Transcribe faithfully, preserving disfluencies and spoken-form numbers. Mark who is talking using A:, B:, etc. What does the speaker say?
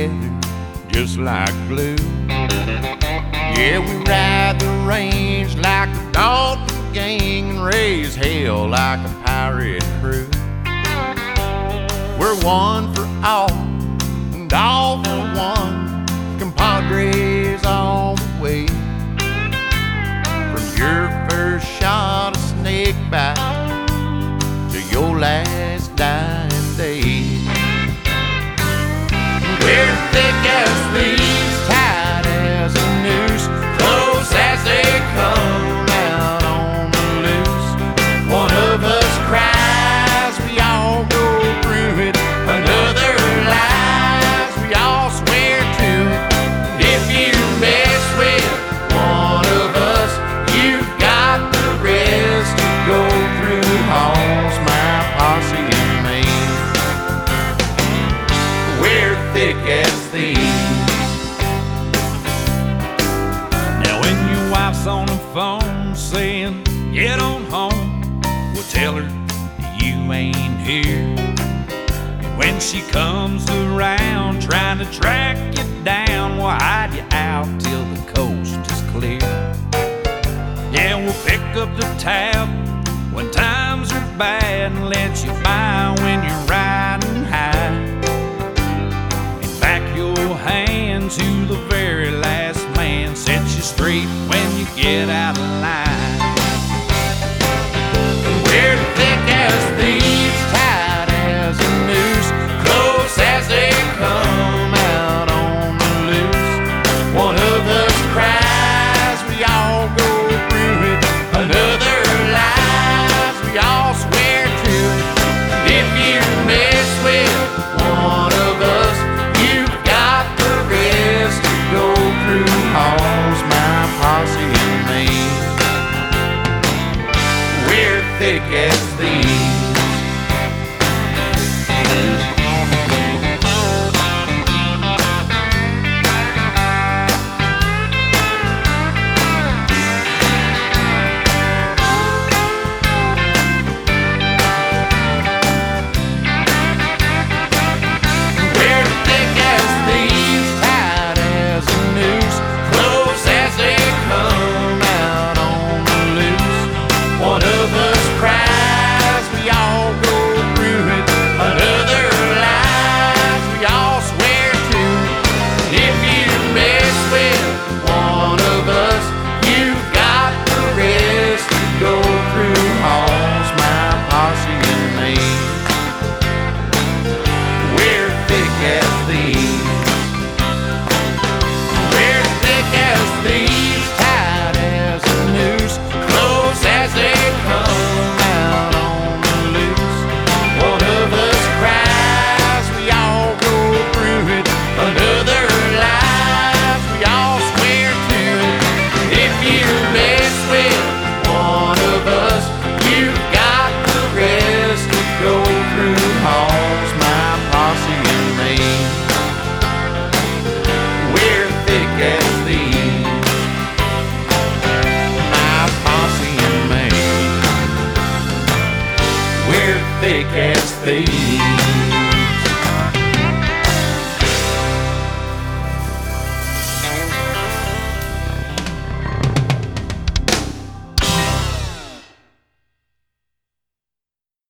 A: together just like glue. Yeah, we ride the range like the Dalton gang and raise hell like a pirate crew. We're one for all and all for one, compadres all the way. From your first shot of snake bite to your last dying day. We're thick as thieves, tight as a noose, close as they come out on the loose. One of us cries, we all go through it. Another lies, we all swear to it. If you mess with one of us, you've got the rest to go through. All's my posse and me. We're thick as thieves.
B: Now when your wife's on the phone saying get on home, we'll tell her you ain't here. And when she comes around trying to track you down, we'll hide you out till the coast is clear. Yeah, we'll pick up the tab when times are bad and let you by when you're riding high. And back your hand to the very last man, set you straight when you get out of line.
A: We're thick as thieves, tight as a noose, close as they come out on the loose. One of us cries, we all go through it. Another lies, we all swear to it. If you mess with one of us, you've got the rest to go through. All's my posse and me. We're thick as thieves. We're thick as thieves, tight as a noose, close as they come out on the loose. One of us cries, we all go through it. Another lies, we all swear to it. If you mess with one of us, you've got the rest to go through. All's my posse and me. We're thick as thieves. We're thick as thieves, tight as a noose, close as they come out on the loose. One of us cries, we all go through it. Another lies, we all swear to it. If you mess with one of us, you've got the rest to go through. All's my posse and me. We're thick as thieves. My posse and me. We're thick as thieves.